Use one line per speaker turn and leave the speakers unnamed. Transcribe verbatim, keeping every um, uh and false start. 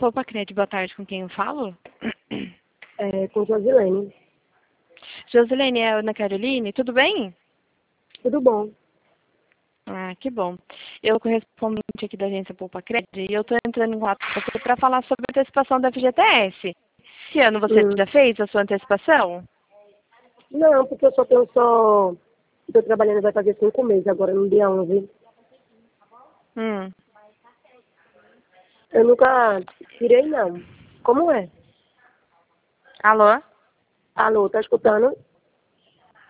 Poupa Cred, boa tarde, com quem eu falo?
É, com Josilene.
Josilene, é a Ana Caroline, tudo bem?
Tudo bom.
Ah, que bom. Eu correspondente aqui da agência Poupa Cred e eu estou entrando em contato com você para falar sobre a antecipação da F G T S. Que ano você
Hum.
já fez a sua antecipação?
Não, porque eu só tenho só... Estou trabalhando, vai fazer cinco meses agora, no dia onze.
Hum.
Eu nunca tirei, não. Como é?
Alô?
Alô, tá escutando?